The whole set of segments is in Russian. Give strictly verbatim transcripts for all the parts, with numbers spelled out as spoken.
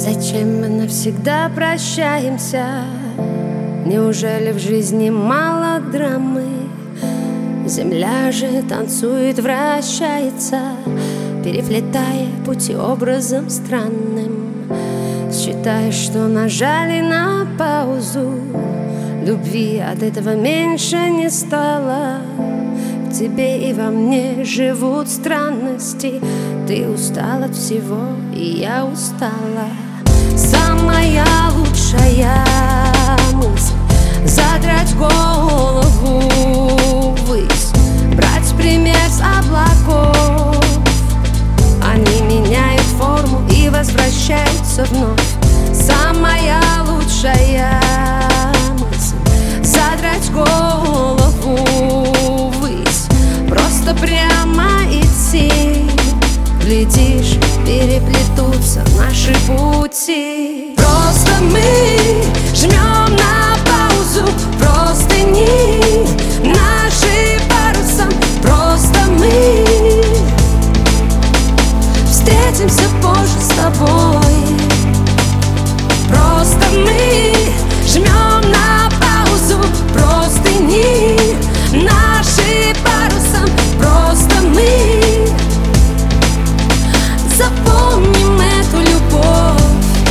Зачем мы навсегда прощаемся? Неужели в жизни мало драмы? Земля же танцует, вращается, переплетая пути образом странным. Считаешь, что нажали на паузу, любви от этого меньше не стало. В тебе и во мне живут странности. Ты устал от всего, и я устала. Самая лучшая мысль — задрать голову ввысь, брать пример с облаков. Они меняют форму и возвращаются вновь. Самая лучшая мысль — задрать голову ввысь, просто прямо идти. Глядишь, переплетутся наши пути. Просто мы жмем на паузу простыни, наши парусом. Просто мы встретимся позже с тобой. Просто мы жмем на паузу простыни, наши парусом. Просто мы запомним эту любовь.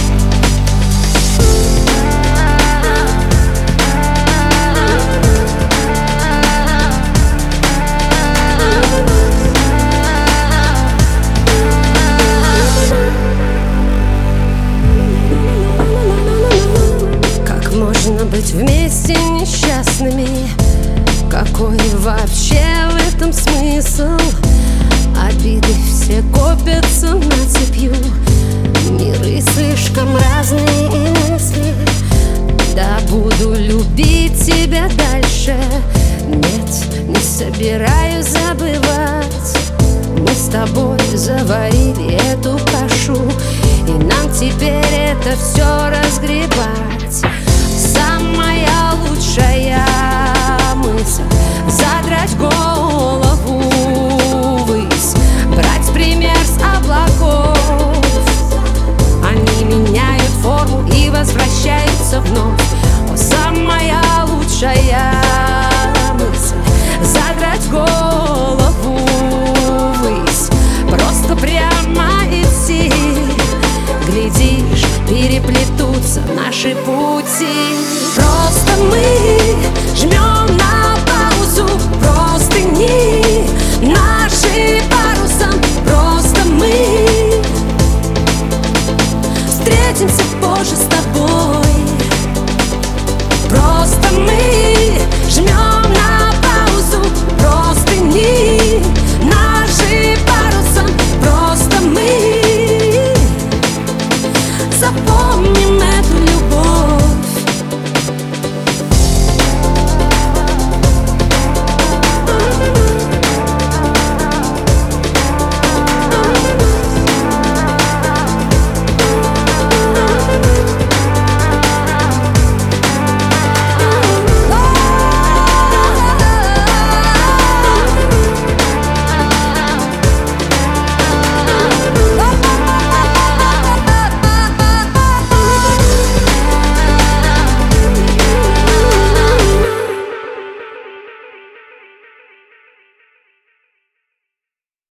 Как можно быть вместе несчастными? Какой вообще в этом смысл? Обиды все копятся нацепью, миры слишком разные и мысли. Да буду любить тебя дальше, нет, не собираюсь забывать. Мы с тобой заварили эту кашу, и нам теперь это все разгребать. Самая лучшая мысль — задрать голову ввысь, брать пример с облаков. Они меняют форму и возвращаются вновь. О, самая лучшая мысль — задрать голову ввысь, просто прямо идти. Глядишь, переплетутся наши пути. Просто мы жмем на паузу простыни, наши парусом. Просто мы встретимся позже с тобой.